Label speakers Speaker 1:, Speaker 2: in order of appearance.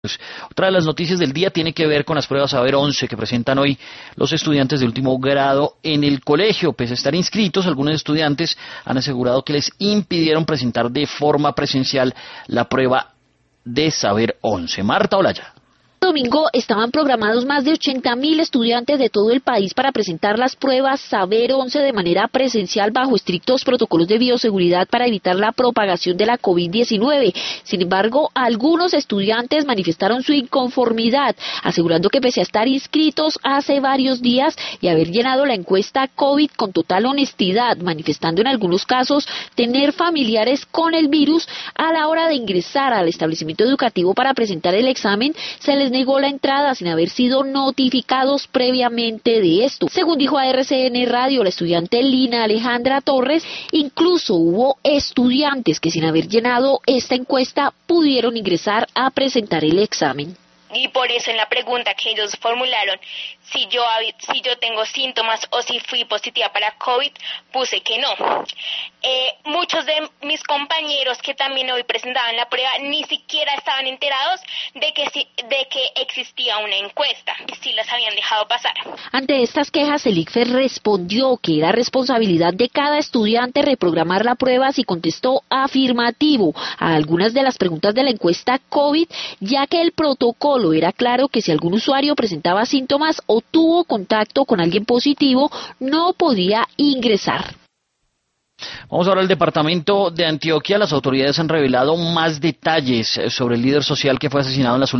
Speaker 1: Otra de las noticias del día tiene que ver con las pruebas Saber 11 que presentan hoy los estudiantes de último grado en el colegio. Pese a estar inscritos, algunos estudiantes han asegurado que les impidieron presentar de forma presencial la prueba de Saber 11. Marta Olaya.
Speaker 2: Domingo estaban programados más de 80.000 estudiantes de todo el país para presentar las pruebas Saber 11 de manera presencial bajo estrictos protocolos de bioseguridad para evitar la propagación de la COVID-19. Sin embargo, algunos estudiantes manifestaron su inconformidad, asegurando que pese a estar inscritos hace varios días y haber llenado la encuesta COVID con total honestidad, manifestando en algunos casos tener familiares con el virus, a la hora de ingresar al establecimiento educativo para presentar el examen, se les negó la entrada sin haber sido notificados previamente de esto. Según dijo a RCN Radio la estudiante Lina Alejandra Torres, incluso hubo estudiantes que sin haber llenado esta encuesta pudieron ingresar a presentar el examen.
Speaker 3: Y por eso en la pregunta que ellos formularon, si yo tengo síntomas o si fui positiva para COVID, puse que no. Muchos de mis compañeros que también hoy presentaban la prueba ni siquiera estaban enterados de que existía una encuesta y sí las habían dejado pasar.
Speaker 2: Ante estas quejas, el ICFES respondió que era responsabilidad de cada estudiante reprogramar la prueba y contestó afirmativo a algunas de las preguntas de la encuesta COVID, ya que el protocolo era claro que si algún usuario presentaba síntomas o tuvo contacto con alguien positivo, no podía ingresar.
Speaker 1: Vamos ahora al departamento de Antioquia. Las autoridades han revelado más detalles sobre el líder social que fue asesinado en las